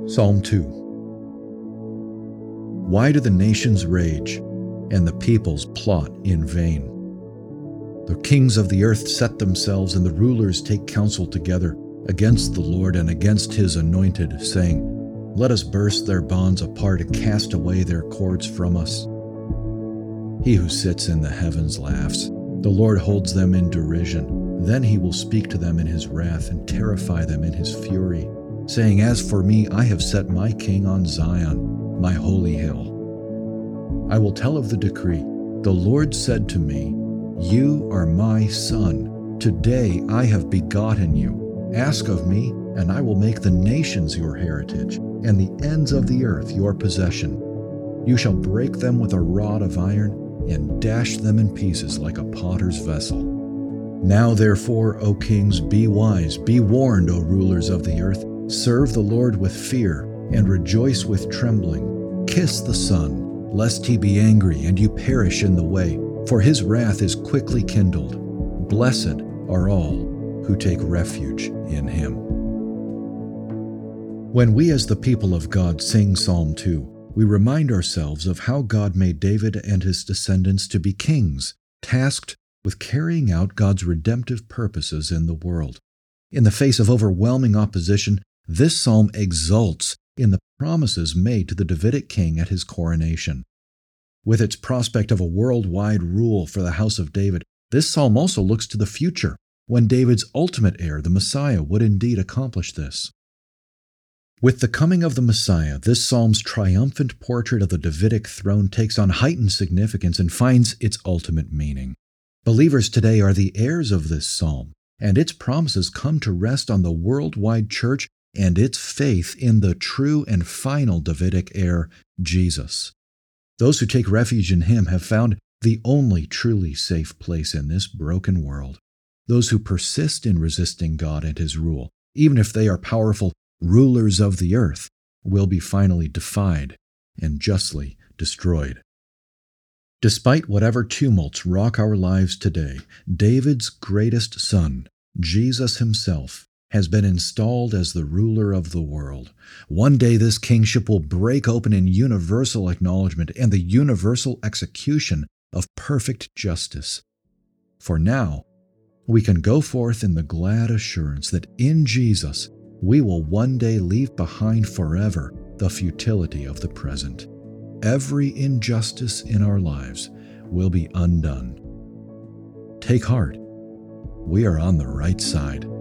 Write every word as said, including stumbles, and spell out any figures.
Psalm two. Why do the nations rage, and the peoples plot in vain? The kings of the earth set themselves, and the rulers take counsel together against the Lord and against his anointed, saying, Let us burst their bonds apart and cast away their cords from us. He who sits in the heavens laughs. The Lord holds them in derision. Then he will speak to them in his wrath and terrify them in his fury, saying, As for me, I have set my king on Zion, my holy hill. I will tell of the decree. The Lord said to me, You are my son. Today I have begotten you. Ask of me, and I will make the nations your heritage, and the ends of the earth your possession. You shall break them with a rod of iron, and dash them in pieces like a potter's vessel. Now therefore, O kings, be wise, be warned, O rulers of the earth. Serve the Lord with fear, and rejoice with trembling. Kiss the Son, lest he be angry, and you perish in the way, for his wrath is quickly kindled. Blessed are all who take refuge in him. When we as the people of God sing Psalm two, we remind ourselves of how God made David and his descendants to be kings, tasked with carrying out God's redemptive purposes in the world. In the face of overwhelming opposition, this psalm exults in the promises made to the Davidic king at his coronation. With its prospect of a worldwide rule for the house of David, this psalm also looks to the future, when David's ultimate heir, the Messiah, would indeed accomplish this. With the coming of the Messiah, this psalm's triumphant portrait of the Davidic throne takes on heightened significance and finds its ultimate meaning. Believers today are the heirs of this psalm, and its promises come to rest on the worldwide church and its faith in the true and final Davidic heir, Jesus. Those who take refuge in him have found the only truly safe place in this broken world. Those who persist in resisting God and his rule, even if they are powerful rulers of the earth, will be finally defied and justly destroyed. Despite whatever tumults rock our lives today, David's greatest son, Jesus himself, has been installed as the ruler of the world. One day this kingship will break open in universal acknowledgement and the universal execution of perfect justice. For now, we can go forth in the glad assurance that in Jesus we will one day leave behind forever the futility of the present. Every injustice in our lives will be undone. Take heart. We are on the right side.